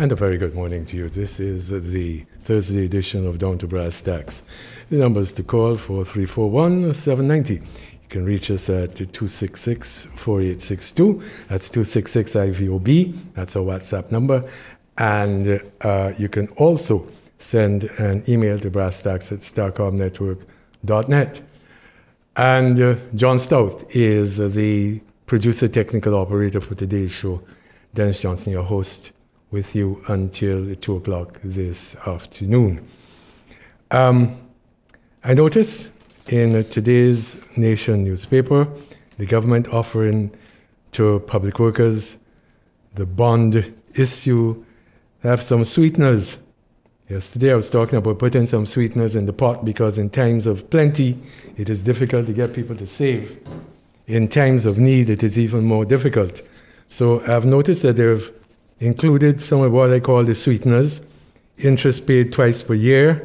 And a very good morning to you. This is the Thursday edition of Down to Brass Tacks. The numbers to call 4341-790. You can reach us at 266-4862. That's 266-IVOB. That's our WhatsApp number. And you can also send an email to brasstacks@starcomnetwork.net. And John Stout is the producer, technical operator for today's show. Dennis Johnson, your host, with you until 2 o'clock this afternoon. I notice in today's Nation newspaper, the government offering to public workers the bond issue have some sweeteners. Yesterday I was talking about putting some sweeteners in the pot because in times of plenty, it is difficult to get people to save. In times of need, it is even more difficult. So I've noticed that they've included some of what I call the sweeteners, interest paid twice per year,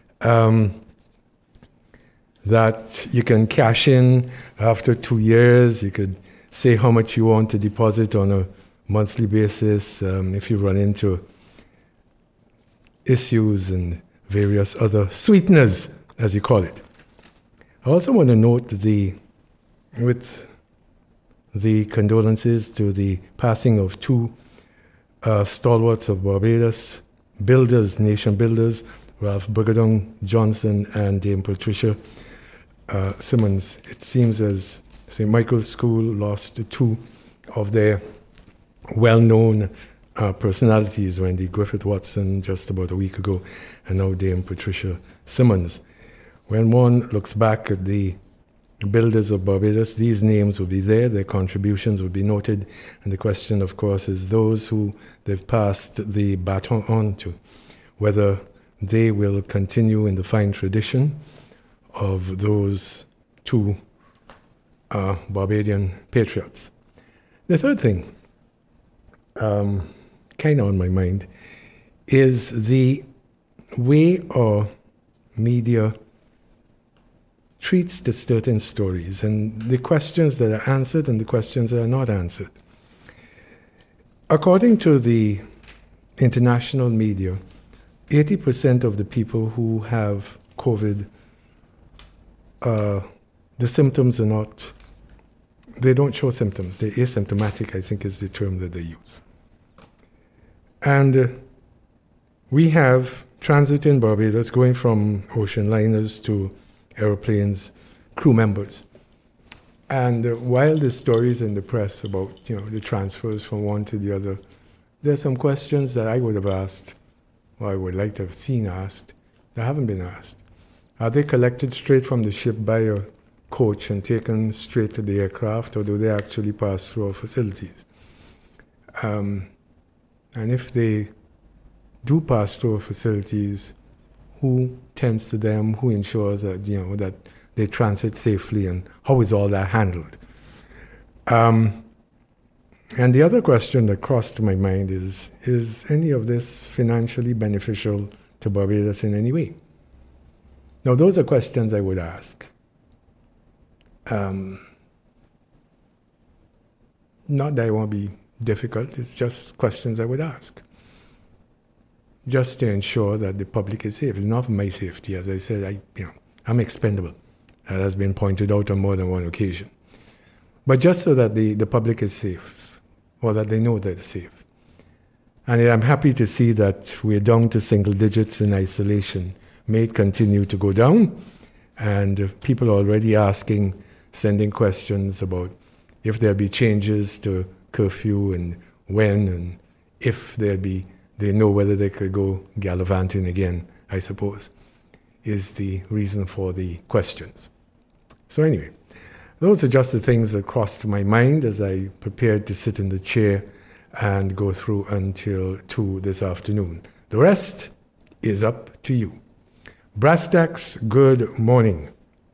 that you can cash in after 2 years. You could say how much you want to deposit on a monthly basis if you run into issues and various other sweeteners, as you call it. I also want to note with the condolences to the passing of two stalwarts of Barbados, nation builders, Ralph Burgadung Johnson and Dame Patricia Simmons. It seems as St. Michael's School lost two of their well-known personalities, Wendy Griffith Watson just about a week ago, and now Dame Patricia Simmons. When one looks back at the builders of Barbados, these names will be there, their contributions will be noted, and the question, of course, is those who they've passed the baton on to, whether they will continue in the fine tradition of those two Barbadian patriots. The third thing, kind of on my mind, is the way our media treats to certain stories and the questions that are answered and the questions that are not answered. According to the international media, 80% of the people who have COVID, the symptoms are not, they don't show symptoms. They're asymptomatic, I think is the term that they use. And we have transit in Barbados going from ocean liners to airplanes, crew members. And while the stories in the press about the transfers from one to the other, there's some questions that I would have asked, or I would like to have seen asked, that haven't been asked. Are they collected straight from the ship by a coach and taken straight to the aircraft, or do they actually pass through our facilities? And if they do pass through our facilities, who tends to them, who ensures that that they transit safely, and how is all that handled? And the other question that crossed my mind is any of this financially beneficial to Barbados in any way? Now, those are questions I would ask. Not that I want to be difficult, it's just questions I would ask, just to ensure that the public is safe. It's not for my safety. As I said, I'm expendable. That has been pointed out on more than one occasion. But just so that the public is safe, or that they know that they're safe. And I'm happy to see that we're down to single digits in isolation. May it continue to go down. And people are already asking, sending questions about if there'll be changes to curfew and when, and if there'll be, they know whether they could go gallivanting again, I suppose, is the reason for the questions. So anyway, those are just the things that crossed my mind as I prepared to sit in the chair and go through until 2 this afternoon. The rest is up to you. Brass Tacks, good morning.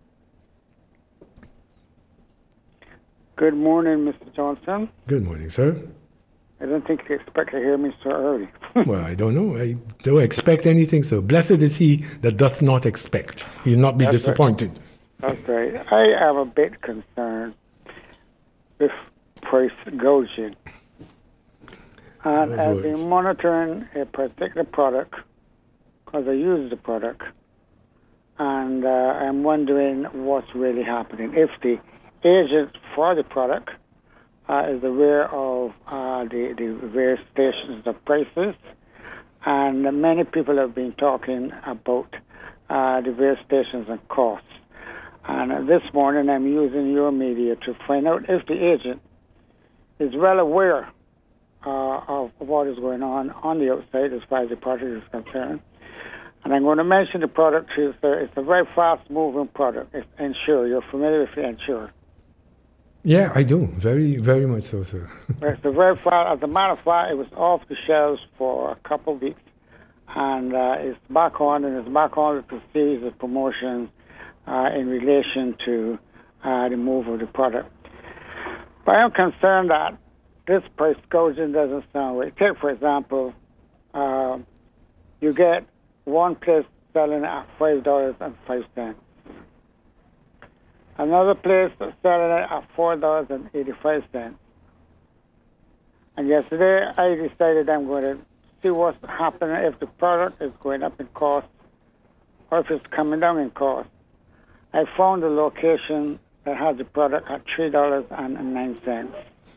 Good morning, Mr. Johnson. Good morning, sir. I don't think you expect to hear me so early. Well, I don't know. I don't expect anything, so blessed is he that doth not expect. He'll not be disappointed. Right. That's right. I am a bit concerned with price gouging. And Those I've words. been monitoring a particular product because I use the product, and I'm wondering what's really happening. If the agent for the product is aware of the various stations of prices, and many people have been talking about the various stations and costs. And this morning I'm using your media to find out if the agent is well aware of what is going on the outside as far as the product is concerned. And I'm going to mention the product to you, sir. It's a very fast-moving product. It's Ensure. You're familiar with Ensure. Yeah, I do. Very, very much so, sir. It's a very fast. As a matter of fact, it was off the shelves for a couple of weeks, and it's back on, and it's back on with a series of promotions in relation to the move of the product. But I'm concerned that this price gouging doesn't sound right. Take, for example, you get one place selling at $5.05. Another place selling it at $4.85. And yesterday I decided I'm going to see what's happening if the product is going up in cost or if it's coming down in cost. I found a location that has the product at $3.09.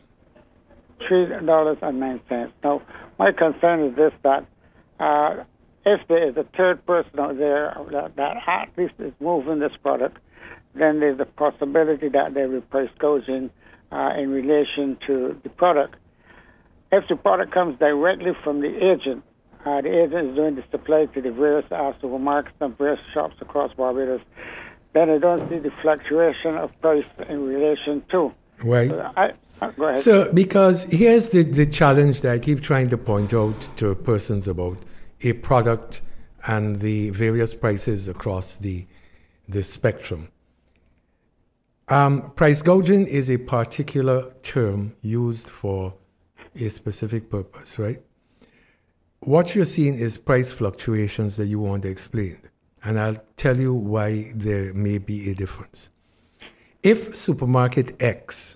$3.09. Now, my concern is this, that if there is a third person out there that at least is moving this product, then there's a possibility that there will be price gouging in relation to the product. If the product comes directly from the agent is doing the supply to the various supermarkets and various shops across Barbados, then I don't see the fluctuation of price in relation to. Right. Go ahead. So, because here's the challenge that I keep trying to point out to persons about a product and the various prices across the spectrum. Price gouging is a particular term used for a specific purpose, right? What you're seeing is price fluctuations that you want to explain. And I'll tell you why there may be a difference. If supermarket X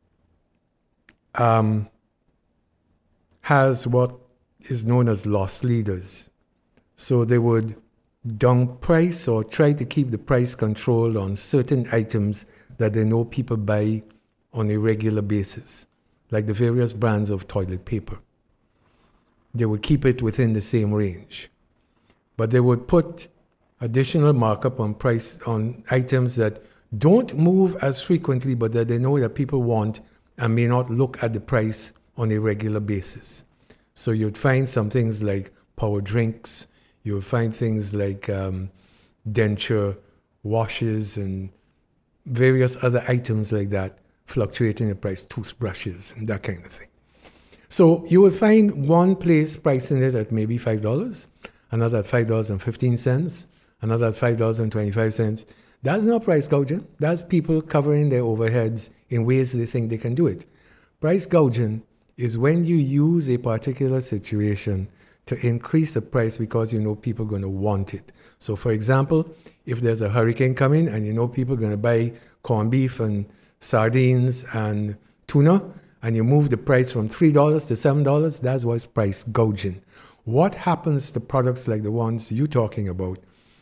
has what is known as loss leaders, so they would down price or try to keep the price control on certain items that they know people buy on a regular basis, like the various brands of toilet paper. They would keep it within the same range, but they would put additional markup on price on items that don't move as frequently, but that they know that people want and may not look at the price on a regular basis. So you'd find some things like power drinks, you would find things like denture, washes, and various other items like that fluctuating in price, toothbrushes, and that kind of thing. So you will find one place pricing it at maybe $5, another at $5.15, another at $5.25. That's not price gouging. That's people covering their overheads in ways they think they can do it. Price gouging is when you use a particular situation to increase the price because you know people are going to want it. So, for example, if there's a hurricane coming and you know people are going to buy corned beef and sardines and tuna, and you move the price from $3 to $7, that's what's price gouging. What happens to products like the ones you're talking about?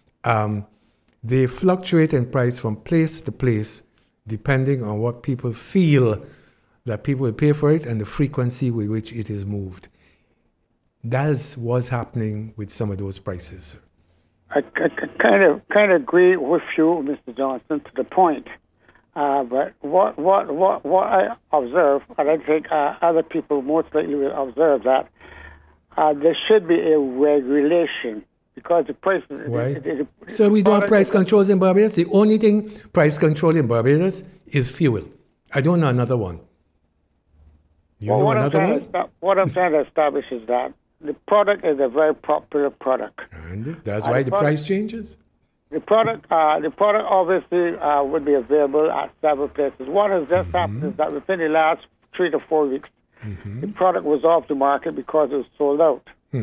They fluctuate in price from place to place depending on what people feel that people will pay for it and the frequency with which it is moved. That's what's happening with some of those prices. I kind of agree with you, Mr. Johnson, to the point. But what I observe, and I think other people most likely will observe that there should be a regulation because the price. Right. So we don't have price controls in Barbados. The only thing price control in Barbados is fuel. I don't know another one. You know another one? What I'm trying to establish is that the product is a very popular product. And that's why the price changes. The product obviously would be available at several places. What has just happened is that within the last 3 to 4 weeks, the product was off the market because it was sold out.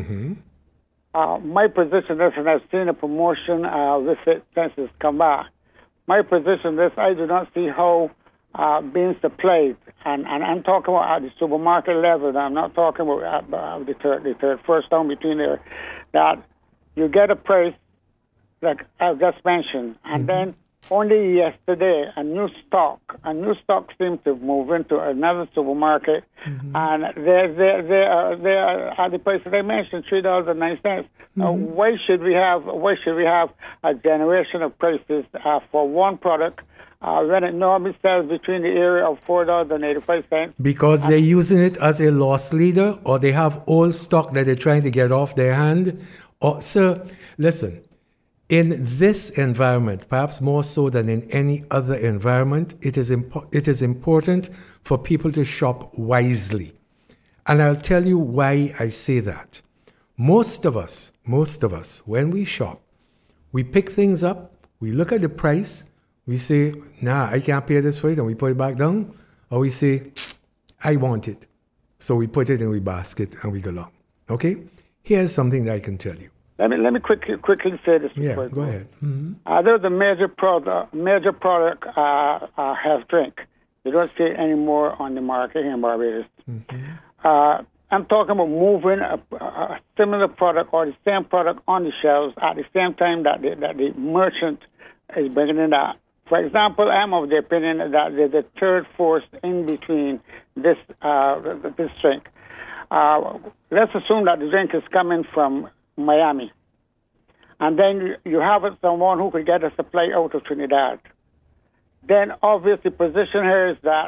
My position is, and I've seen a promotion with it since it's come back, my position is I do not see how being supplied, and I'm talking about at the supermarket level. I'm not talking about the third first down between there. That you get a price like I've just mentioned, and then only yesterday a new stock seemed to move into another supermarket, and they are at the price that I mentioned, $3.09. Why should we have a generation of prices for one product? When it normally sells between the area of $4.85. Because they're using it as a loss leader, or they have old stock that they're trying to get off their hand. Or, sir, listen, in this environment, perhaps more so than in any other environment, it is important for people to shop wisely. And I'll tell you why I say that. Most of us, when we shop, we pick things up, we look at the price, we say, nah, I can't pay this for it, and we put it back down. Or we say, I want it. So we put it in our basket and we go along. Okay? Here's something that I can tell you. Let me quickly say this. Yeah, go ahead. There's a major product health drink. You don't see it anymore on the market here in Barbados. I'm talking about moving a similar product or the same product on the shelves at the same time that the merchant is bringing it out. For example, I'm of the opinion that there's a third force in between this drink. Let's assume that the drink is coming from Miami, and then you have someone who could get a supply out of Trinidad. Then, obviously, the position here is that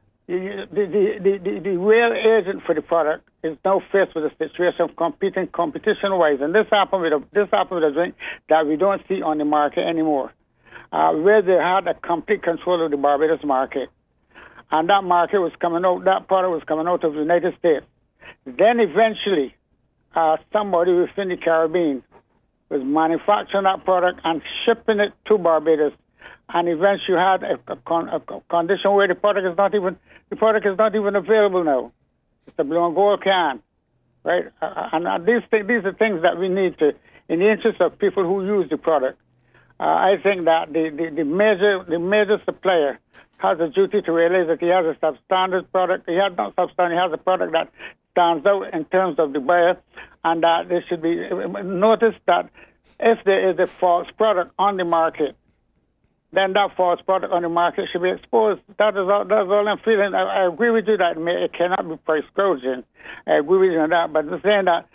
the real agent for the product is now faced with a situation of competition-wise, and this happened with a drink that we don't see on the market anymore. Where they had a complete control of the Barbados market. And that product was coming out of the United States. Then eventually, somebody within the Caribbean was manufacturing that product and shipping it to Barbados. And eventually you had a condition where the product is not even available now. It's a blue and gold can. Right? And these are things that we need to, in the interest of people who use the product. I think that the major supplier has a duty to realize that he has a substandard product. He has not substandard. He has a product that stands out in terms of the buyer, and that there should be notice that if there is a false product on the market, then that false product on the market should be exposed. That's all I'm feeling. I agree with you that it cannot be price gouging. I agree with you on that. But I'm saying that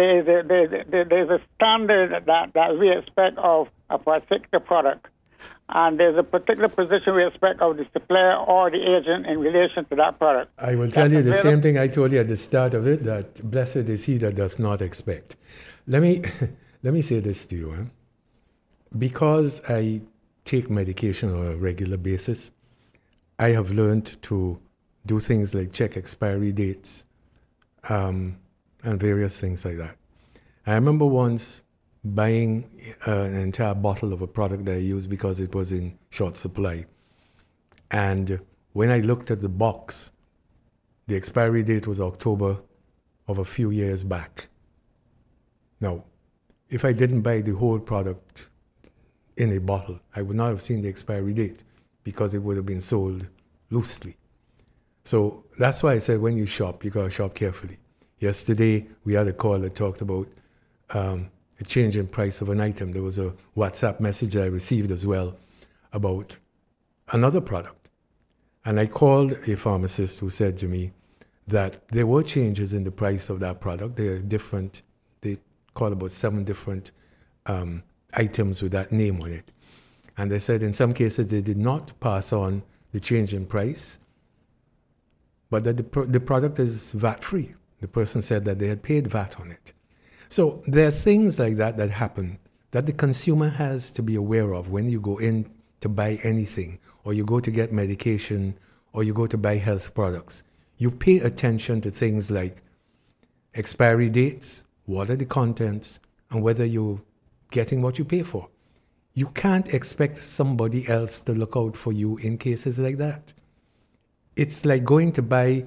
there's a standard that we expect of a particular product. And there's a particular position we expect of the supplier or the agent in relation to that product. I will tell you the same thing I told you at the start of it, that blessed is he that does not expect. Let me say this to you. Because I take medication on a regular basis, I have learned to do things like check expiry dates and various things like that. I remember once buying an entire bottle of a product that I used because it was in short supply. And when I looked at the box, the expiry date was October of a few years back. Now, if I didn't buy the whole product in a bottle, I would not have seen the expiry date because it would have been sold loosely. So that's why I said when you shop, you got to shop carefully. Yesterday, we had a call that talked about a change in price of an item. There was a WhatsApp message I received as well about another product. And I called a pharmacist who said to me that there were changes in the price of that product. They are different. They call about 7 different items with that name on it. And they said in some cases they did not pass on the change in price, but that the product is VAT-free. The person said that they had paid VAT on it. So there are things like that that happen that the consumer has to be aware of when you go in to buy anything, or you go to get medication, or you go to buy health products. You pay attention to things like expiry dates, what are the contents, and whether you're getting what you pay for. You can't expect somebody else to look out for you in cases like that. It's like going to buy,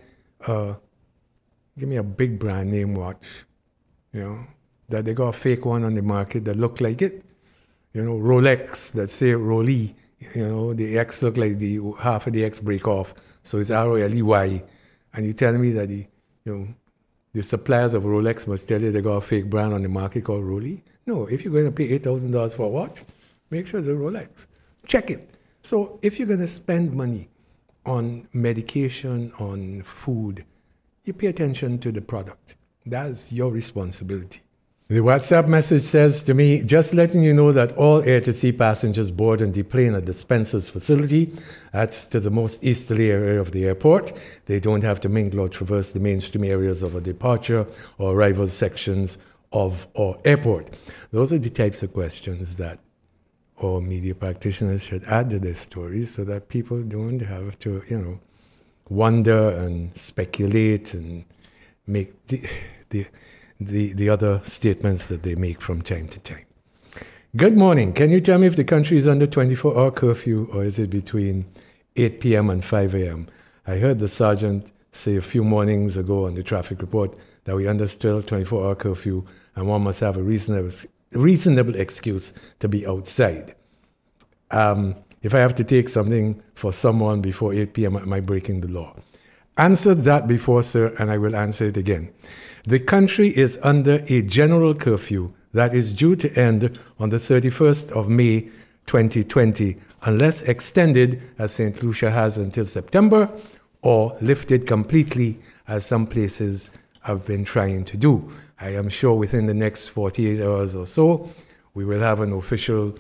give me a big brand name watch, that they got a fake one on the market that look like it. Rolex that say Rolex You know, the X look like the half of the X break off, so it's ROLEY. And you tell me that the suppliers of Rolex must tell you they got a fake brand on the market called Rolex? No, if you're going to pay $8,000 for a watch, make sure it's a Rolex. Check it. So if you're going to spend money on medication, on food, you pay attention to the product. That's your responsibility. The WhatsApp message says to me, just letting you know that all Air to Sea passengers board and deplane at the Spencer's facility, that's to the most easterly area of the airport. They don't have to mingle or traverse the mainstream areas of a departure or arrival sections of our airport. Those are the types of questions that our media practitioners should add to their stories so that people don't have to, wonder and speculate and make the other statements that they make from time to time. Good morning. Can you tell me if the country is under 24-hour curfew or is it between 8 p.m. and 5 a.m.? I heard the sergeant say a few mornings ago on the traffic report that we under still 24-hour curfew and one must have a reasonable excuse to be outside. If I have to take something for someone before 8 p.m., am I breaking the law? Answered that before, sir, and I will answer it again. The country is under a general curfew that is due to end on the 31st of May 2020, unless extended, as St. Lucia has until September, or lifted completely, as some places have been trying to do. I am sure within the next 48 hours or so, we will have an official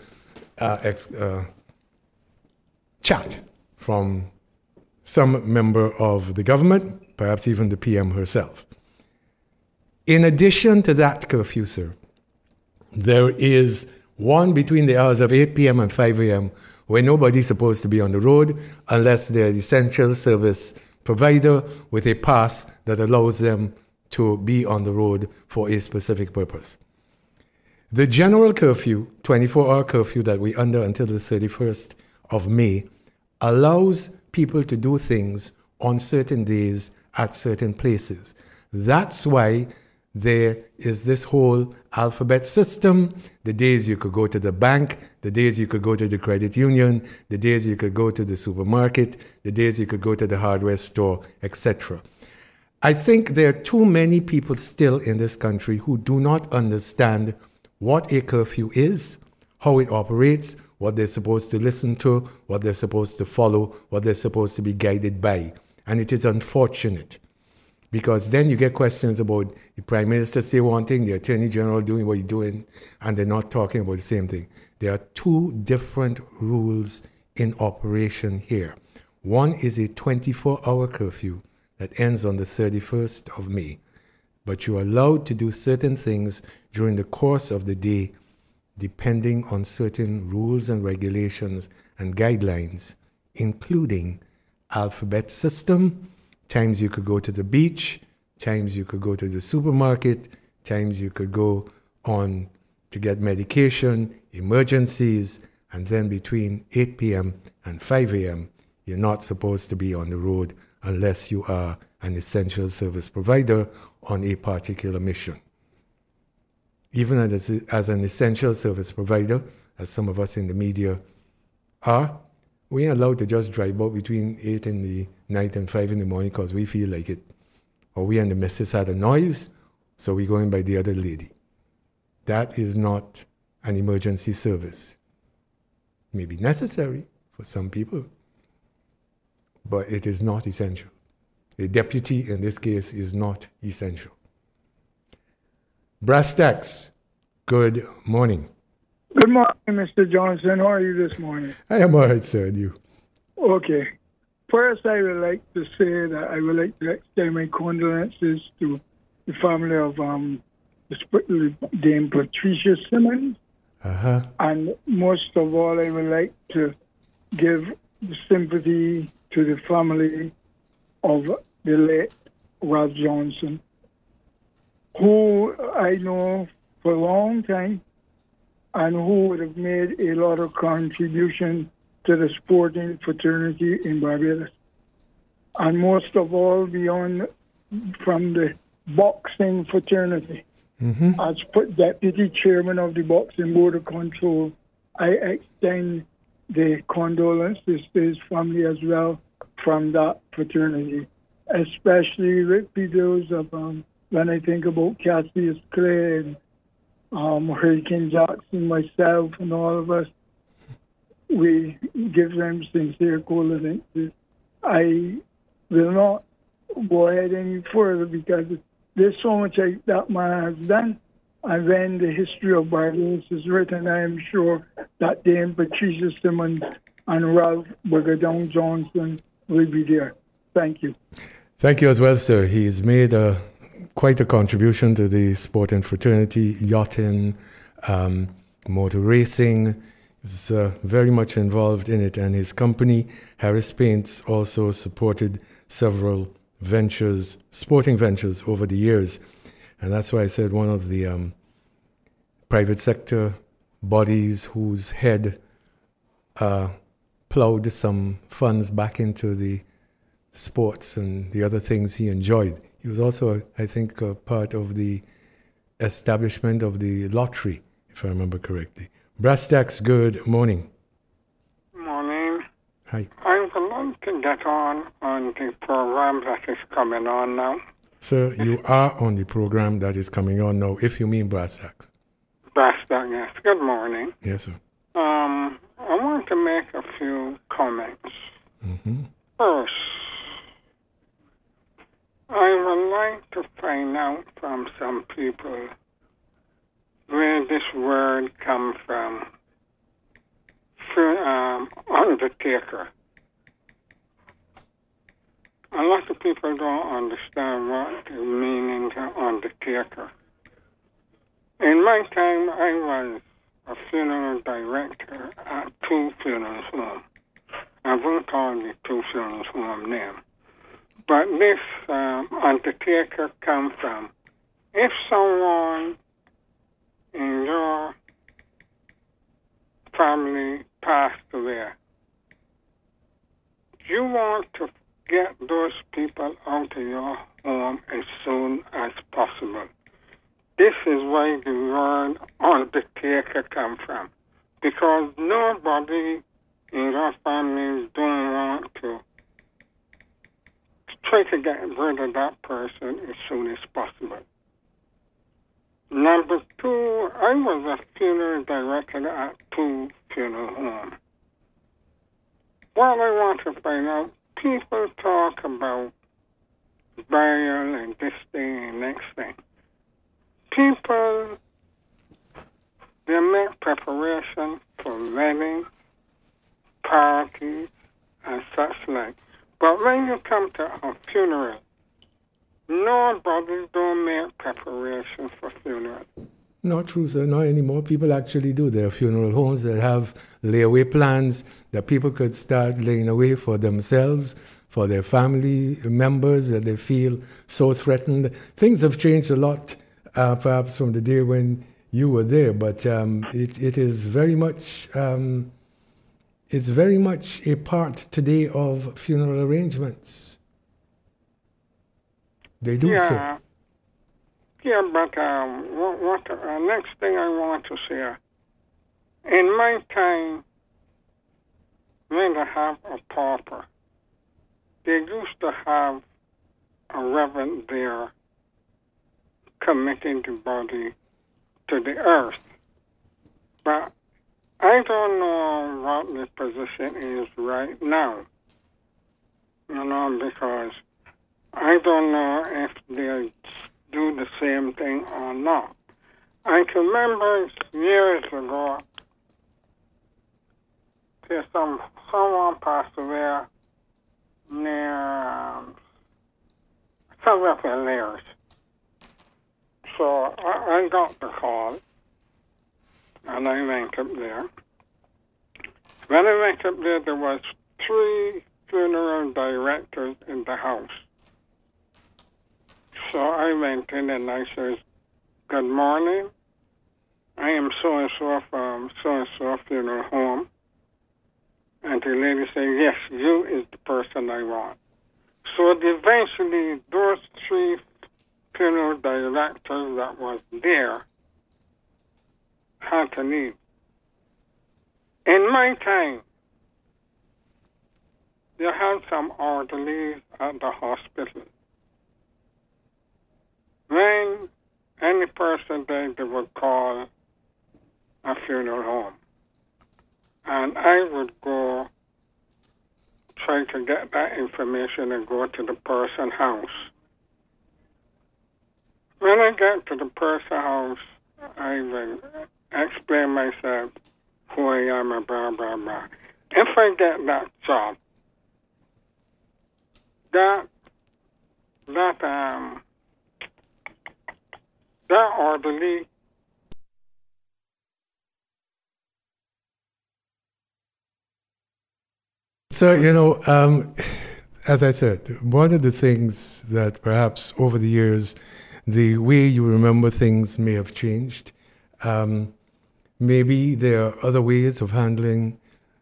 chat from some member of the government, perhaps even the PM herself. In addition to that curfew, sir, there is one between the hours of 8 p.m. and 5 a.m. where nobody's supposed to be on the road unless they're the essential service provider with a pass that allows them to be on the road for a specific purpose. The general curfew, 24-hour curfew that we under until the 31st of May, allows people to do things on certain days at certain places. That's why there is this whole alphabet system, the days you could go to the bank, the days you could go to the credit union, the days you could go to the supermarket, the days you could go to the hardware store, etc. I think there are too many people still in this country who do not understand what a curfew is, how it operates, what they're supposed to listen to, what they're supposed to follow, what they're supposed to be guided by. And it is unfortunate. Because then you get questions about the Prime Minister say one thing, the Attorney General doing what he's doing, and they're not talking about the same thing. There are two different rules in operation here. One is a 24-hour curfew that ends on the 31st of May. But you're allowed to do certain things during the course of the day, depending on certain rules and regulations and guidelines, including alphabet system, times you could go to the beach, times you could go to the supermarket, times you could go on to get medication, emergencies, and then between 8 p.m. and 5 a.m., you're not supposed to be on the road unless you are an essential service provider on a particular mission. Even as an essential service provider, as some of us in the media are, we ain't allowed to just drive out between 8 in the night and 5 in the morning because we feel like it. Or we and the missus had a noise, so we're going by the other lady. That is not an emergency service. It may be necessary for some people, but it is not essential. A deputy in this case is not essential. Brass tacks, good morning. Good morning, Mr. Johnson. How are you this morning? I am all right, sir, and you? Okay. First, I would like to say that I would like to extend my condolences to the family of Dame Patricia Simmons. Uh-huh. And most of all, I would like to give sympathy to the family of the late Ralph Johnson, who I know for a long time and who would have made a lot of contribution to the sporting fraternity in Barbados. And most of all, beyond from the boxing fraternity. Mm-hmm. As deputy chairman of the Boxing Board of Control, I extend the condolences to his family as well from that fraternity, especially with videos of when I think about Cassius Clay and Hurricane Jackson, myself, and all of us. We give them sincere condolences. I will not go ahead any further because there's so much that man has done. And when the history of Barbados is written, I am sure that Dame Patricia Simmons and Ralph Brigadown Johnson will be there. Thank you. Thank you as well, sir. He's made quite a contribution to the sport and fraternity, yachting, motor racing. He's very much involved in it, and his company, Harris Paints, also supported several ventures, sporting ventures over the years. And that's why I said one of the private sector bodies whose head plowed some funds back into the sports and the other things he enjoyed. He was also, I think, part of the establishment of the lottery, if I remember correctly. Brass Tacks, good morning. Morning. Hi. I would like to get on the program that is coming on now. Sir, you are on the program that is coming on now, if you mean Brass Tacks. Brass Tacks, yes. Good morning. Yes, sir. I want to make a few comments. First, I would like to find out from some people where this word comes from. Undertaker. A lot of people don't understand what the meaning of undertaker. In my time, I was a funeral director at 2 funeral homes. I won't call the 2 funeral home name. But this undertaker comes from, if someone in your family passed away, you want to get those people out of your home as soon as possible. This is where the word undertaker comes from. Because nobody in your family don't want to try to get rid of that person as soon as possible. Number 2, I was a funeral director at 2 funeral homes. What I want to find out, people talk about burial and this thing and next thing. People, they make preparation for weddings, parties, and such like. But when you come to a funeral, nobody don't make preparation for funeral. Not true, sir. Not anymore. People actually do. There are funeral homes that have layaway plans that people could start laying away for themselves, for their family members that they feel so threatened. Things have changed a lot, perhaps from the day when you were there, but it is very much it's very much a part today of funeral arrangements. They do so. Yeah, but next thing I want to say, in my time, when they have a pauper, they used to have a reverend there committing the body to the earth. But I don't know what the position is right now, because I don't know if they do the same thing or not. I can remember years ago, someone passed away near South Layers. So I got the call, and I went up there. When I went up there was 3 funeral directors in the house. So I went in and I said, "Good morning. I am so-and-so from so-and-so funeral home." And the lady said, "Yes, you is the person I want." So eventually those 3 funeral directors that was there had to leave. In my time, you had some orderlies at the hospital. When any person died, they would call a funeral home. And I would go try to get that information and go to the person's house. When I get to the person's house, I will explain myself, who I am, and blah, blah, blah. If I get that job, that orderly So, as I said, one of the things that perhaps over the years, the way you remember things may have changed. Maybe there are other ways of handling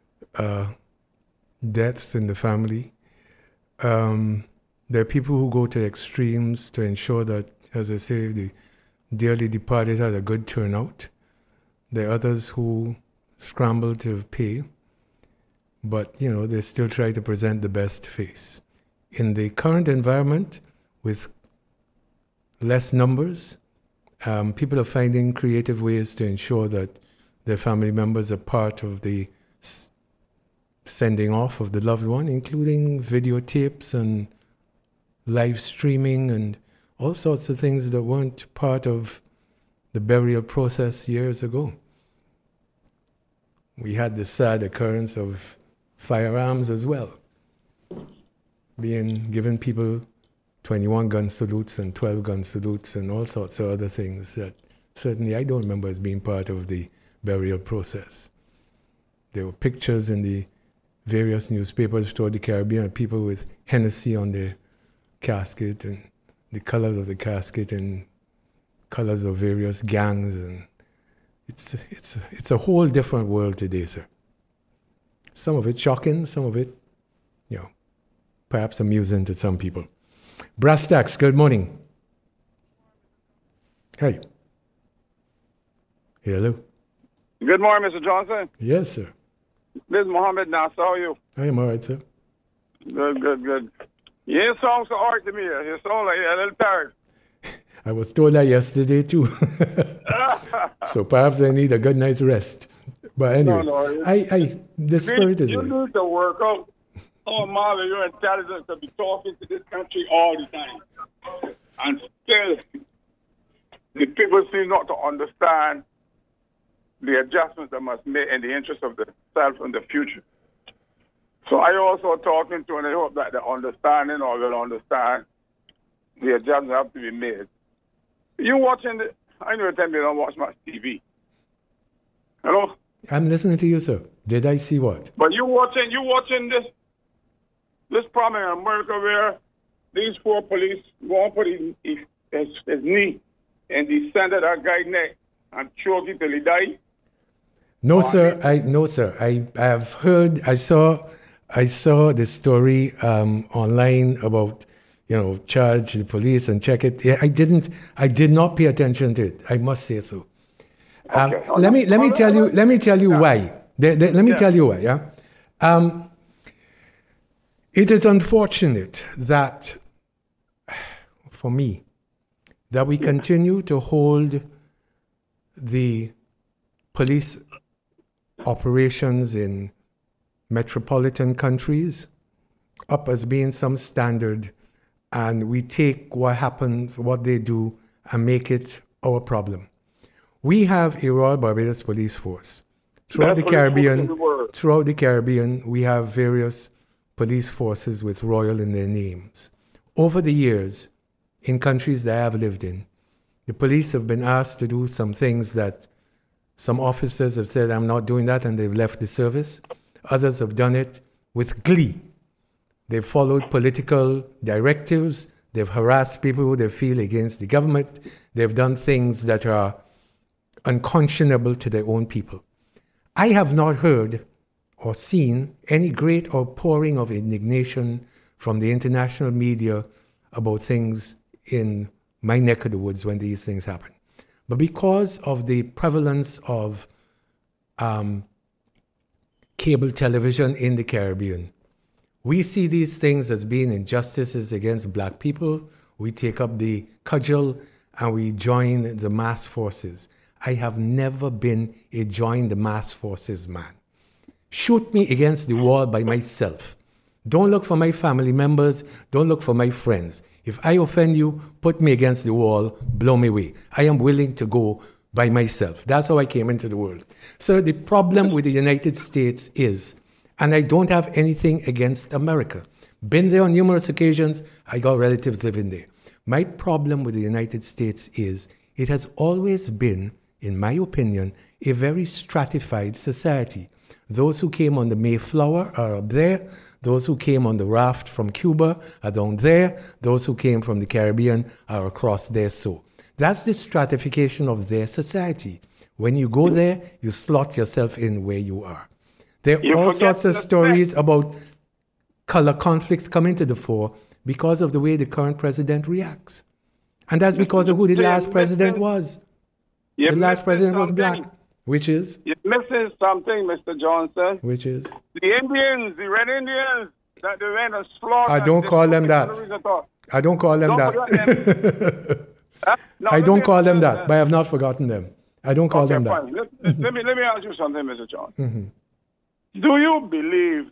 deaths in the family. There are people who go to extremes to ensure that, as I say, the dearly departed had a good turnout. There are others who scramble to pay, but they still try to present the best face. In the current environment, with less numbers, people are finding creative ways to ensure that their family members are part of the sending off of the loved one, including videotapes and live streaming and all sorts of things that weren't part of the burial process years ago. We had the sad occurrence of firearms as well, being given people 21 gun salutes and 12 gun salutes and all sorts of other things that certainly I don't remember as being part of the burial process. There were pictures in the various newspapers throughout the Caribbean of people with Hennessy on their casket and the colors of the casket and colors of various gangs, and it's a whole different world today, sir. Some of it shocking, some of it, perhaps amusing to some people. Brass Tacks, good morning. Hey. Hello. Good morning, Mr. Johnson. Yes, sir. This is Mohammed Nassau. How are you? I am all right, sir. Good. You ain't sound so hard to me. You sound like a little tired. I was told that yesterday, too. So perhaps I need a good night's rest. But anyway, the spirit is there. You need to work out. Oh, Marley, you're intelligent to be talking to this country all the time. And still, the people seem not to understand the adjustments that must make in the interest of the self and the future. So I also talking to, and I hope that the understanding or will understand the adjustments have to be made. You watching I know you tell me you don't watch much TV. Hello? I'm listening to you, sir. Did I see what? But you watching this problem in America where these four police go and put his knee in the center of that guy's neck and choke it till he died? No, sir. I have heard. I saw the story online about charge the police and check it. I did not pay attention to it. I must say so. Okay. Let me tell you why. Let me tell you why. Yeah. It is unfortunate that, for me, that we continue to hold the police operations in metropolitan countries up as being some standard, and we take what happens, what they do, and make it our problem. We have a Royal Barbados Police Force. Throughout the Caribbean, we have various police forces with royal in their names. Over the years, in countries that I have lived in, the police have been asked to do some things that some officers have said, I'm not doing that, and they've left the service. Others have done it with glee. They've followed political directives. They've harassed people who they feel against the government. They've done things that are unconscionable to their own people. I have not heard or seen any great outpouring of indignation from the international media about things in my neck of the woods when these things happen. But because of the prevalence of cable television in the Caribbean, We see these things as being injustices against black people. We take up the cudgel and we join the mass forces. I have never been a join the mass forces man. Shoot me against the wall by myself. Don't look for my family members. Don't look for my friends. If I offend you, put me against the wall, blow me away. I am willing to go by myself. That's how I came into the world. So the problem with the United States is, and I don't have anything against America. Been there on numerous occasions. I got relatives living there. My problem with the United States is it has always been, in my opinion, a very stratified society. Those who came on the Mayflower are up there. Those who came on the raft from Cuba are down there. Those who came from the Caribbean are across there. So that's the stratification of their society. When you go there, you slot yourself in where you are. There are all sorts of stories about color conflicts coming to the fore because of the way the current president reacts. And that's because of who the last president was. The last president was black, which is? You're missing something, Mr. Johnson. Which is? The Indians, the Red Indians, that they went and slaughtered. I don't call them that. I don't call them that. I don't call them that, but I have not forgotten them. I don't call them that. Let me ask you something, Mr. Johnson. Mm-hmm. Do you believe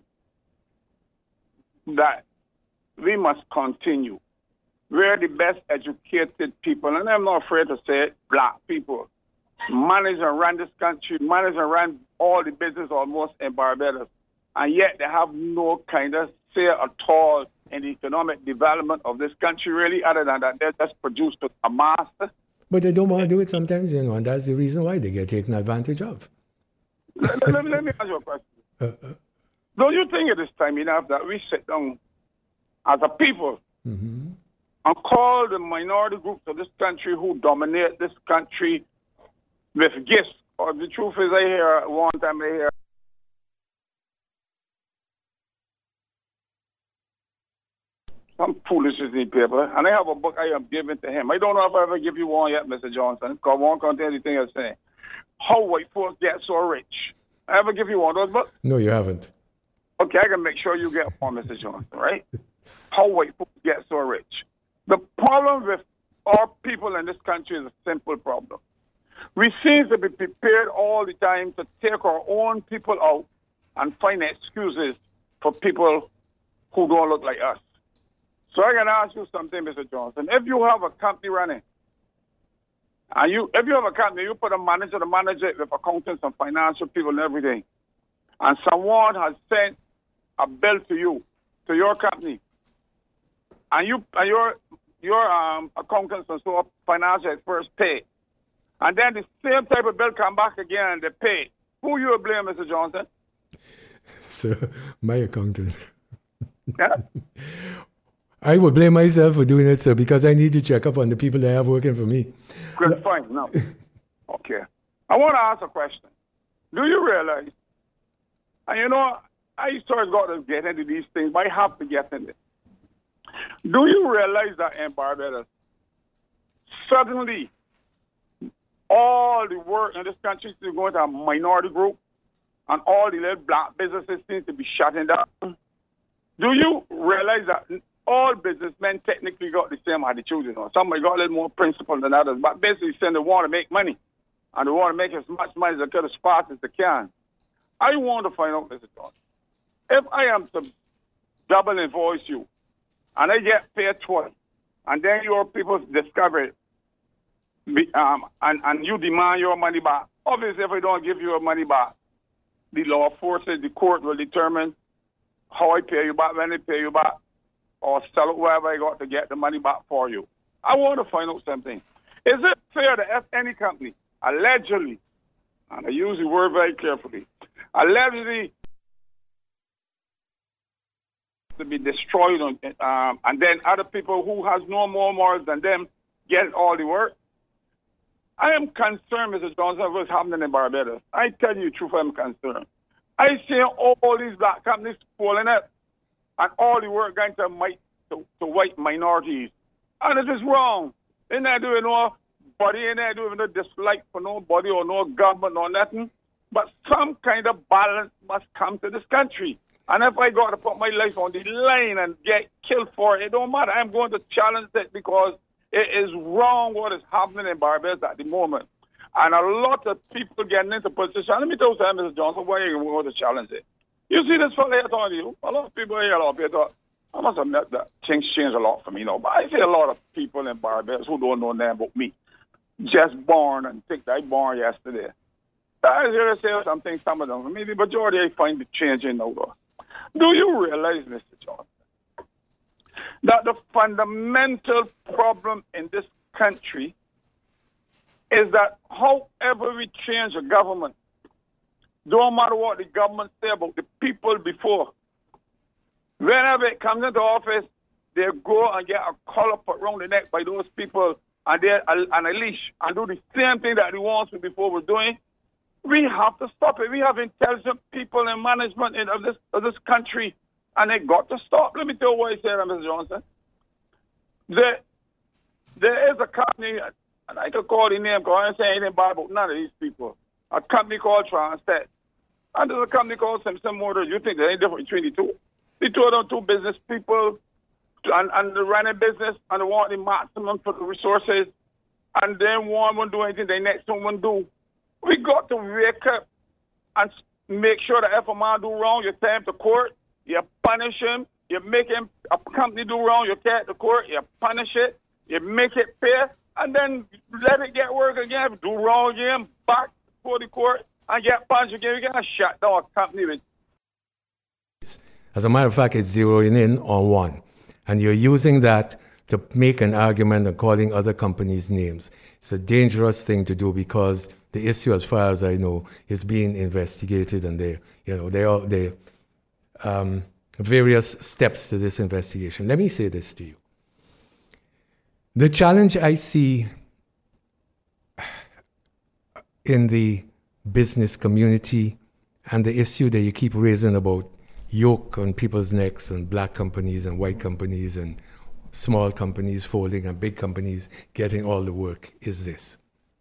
that we must continue? We're the best educated people, and I'm not afraid to say it, black people, manage and run this country, manage and run all the business almost in Barbados, and yet they have no kind of say at all in the economic development of this country, really, other than that they're just produced a master. But they don't want to do it sometimes, and that's the reason why they get taken advantage of. Let me ask you a question. Don't you think it is time enough that we sit down as a people and call the minority groups of this country who dominate this country with gifts? Or the truth is, I hear one time, I hear some foolishness in the paper, and I have a book I am giving to him. I don't know if I ever give you one yet, Mr. Johnson, because one contains anything I'm saying. How white folks get so rich. I ever give you one of those books? No, you haven't. Okay, I can make sure you get one, Mr. Johnson, right? How white folks get so rich. The problem with our people in this country is a simple problem. We seem to be prepared all the time to take our own people out and find excuses for people who don't look like us. So I can ask you something, Mr. Johnson. If you have a company running, and if you have a company, you put a manager to manage it with accountants and financial people and everything, and someone has sent a bill to you, to your company, and your accountants and so financial experts pay, and then the same type of bill come back again and they pay, who you will blame, Mr. Johnson? So, my accountant. Yeah? I would blame myself for doing it, sir, because I need to check up on the people that I have working for me. Good, fine. No. Okay. I want to ask a question. Do you realize, and you know, I sort of got to get into these things, but I have to get into it. Do you realize that in Barbados, suddenly, all the work in this country is going to a minority group, and all the little black businesses seem to be shutting down? Do you realize that all businessmen technically got the same attitude? You know, some got a little more principle than others, but basically saying they want to make money, and they want to make as much money as they can as fast as they can. I want to find out, Mr. Johnson, if I am to double invoice you, and I get paid twice, and then your people discover it, and you demand your money back. Obviously, if I don't give you your money back, the law forces, the court will determine how I pay you back, when I pay you back, or sell it wherever I got to get the money back for you. I want to find out something. Is it fair that if any company allegedly, and I use the word very carefully, allegedly to be destroyed, and then other people who has no more morals than them get all the work? I am concerned, Mr. Johnson, of what's happening in Barbados. I tell you the truth, I'm concerned. I see all these black companies falling up, and all the work going to white minorities. And it is wrong. They're not doing nobody, they're not doing no dislike for nobody or no government or nothing. But some kind of balance must come to this country. And if I got to put my life on the line and get killed for it, it don't matter. I'm going to challenge it because it is wrong what is happening in Barbados at the moment. And a lot of people getting into position. Let me tell you something, Mr. Johnson, why you going to challenge it. You see this fella here talking to you? A lot of people here up here thought, I must admit that things change a lot for me now. But I see a lot of people in Barbados who don't know nothing about me. Just born and think that I born yesterday. I was here to say something, some of them. For me, the majority I find the changing now, though. Do you realize, Mr. Johnson, that the fundamental problem in this country is that however we change the government, don't matter what the government say about the people before, whenever it comes into office, they go and get a collar put around the neck by those people and a leash and do the same thing that the ones before were doing. We have to stop it. We have intelligent people in management of this country, and they got to stop. Let me tell you what I said, Mr. Johnson. There is a company, and I can call the name because I ain't saying anything bad about none of these people. A company called Transnet. And there's a company called Simpson Motors. You think there's any difference between the two? The two of them two business people and the running business, and they want the maximum for the resources, and then one won't do anything, the next one won't do. We got to wake up and make sure that if a man do wrong, you take him to court, you punish him, you make him, a company do wrong, you take it to court, you punish it, you make it fair, and then let it get work again. Do wrong again, back before the court, and get punished again. You can't shut down a company with. As a matter of fact, it's zeroing in on one. And you're using that to make an argument and calling other companies names. It's a dangerous thing to do because the issue, as far as I know, is being investigated, and there are various steps to this investigation. Let me say this to you. The challenge I see in the business community and the issue that you keep raising about yoke on people's necks and black companies and white companies and small companies folding and big companies getting all the work is this.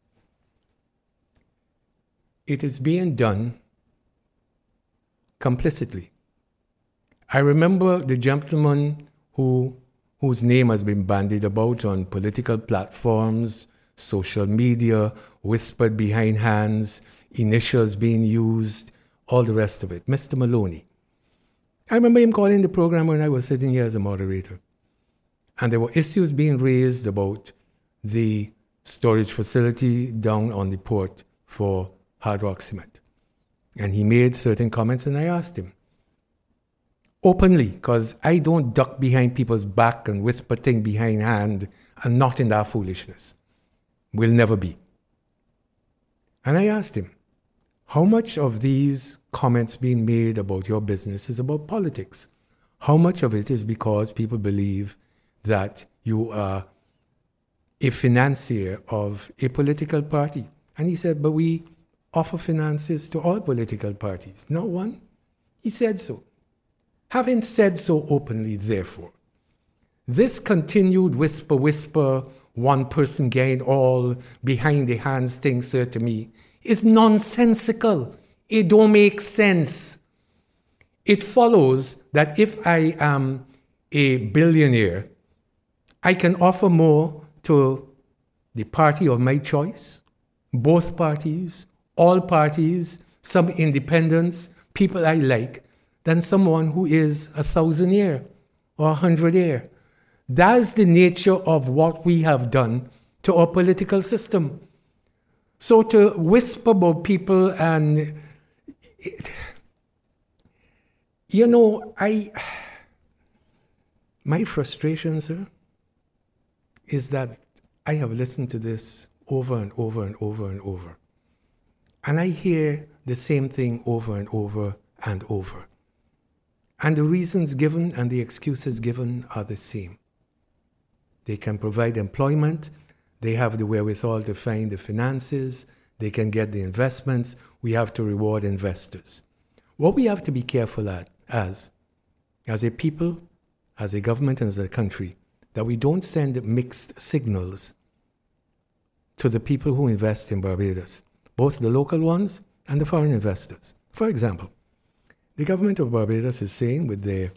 It is being done complicitly. I remember the gentleman whose name has been bandied about on political platforms, social media, whispered behind hands, initials being used, all the rest of it, Mr. Maloney. I remember him calling the program when I was sitting here as a moderator. And there were issues being raised about the storage facility down on the port for Hard Rock Cement. And he made certain comments, and I asked him openly, because I don't duck behind people's back and whisper things behind hand. I'm not in that foolishness. Will never be. And I asked him, how much of these comments being made about your business is about politics? How much of it is because people believe that you are a financier of a political party? And he said, but we offer finances to all political parties, not one. He said so. Having said so openly, therefore, this continued whisper, one person gain all behind the hands thing, sir, to me, is nonsensical. It don't make sense. It follows that if I am a billionaire, I can offer more to the party of my choice, both parties, all parties, some independents, people I like, than someone who is 1,000-year or 100-year. That's the nature of what we have done to our political system. So to whisper about people and, my frustration, sir, is that I have listened to this over and over and over and over. And I hear the same thing over and over and over. And the reasons given and the excuses given are the same. They can provide employment. They have the wherewithal to find the finances. They can get the investments. We have to reward investors. What we have to be careful at as a people, as a government, and as a country, that we don't send mixed signals to the people who invest in Barbados, both the local ones and the foreign investors. For example, The government of Barbados is saying with their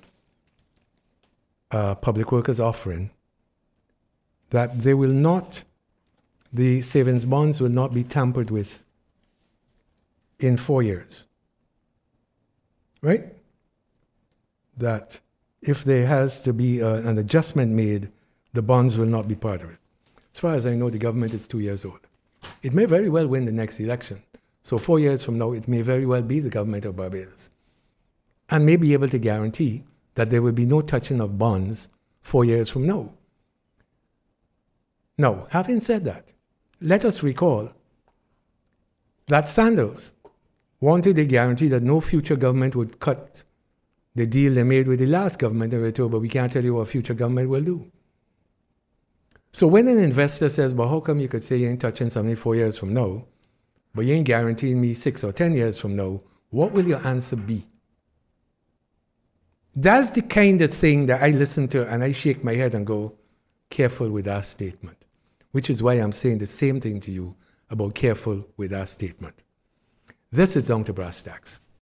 public workers offering that the savings bonds will not be tampered with in 4 years. Right? That if there has to be an adjustment made, the bonds will not be part of it. As far as I know, the government is 2 years old. It may very well win the next election. So 4 years from now, it may very well be the government of Barbados. And may be able to guarantee that there will be no touching of bonds 4 years from now. Now, having said that, let us recall that Sandals wanted a guarantee that no future government would cut the deal they made with the last government, and we told, but we can't tell you what future government will do. So when an investor says, well, how come you could say you ain't touching something 4 years from now, but you ain't guaranteeing me 6 or 10 years from now, what will your answer be? That's the kind of thing that I listen to and I shake my head and go, careful with that statement, which is why I'm saying the same thing to you about careful with that statement. This is down to brass tacks.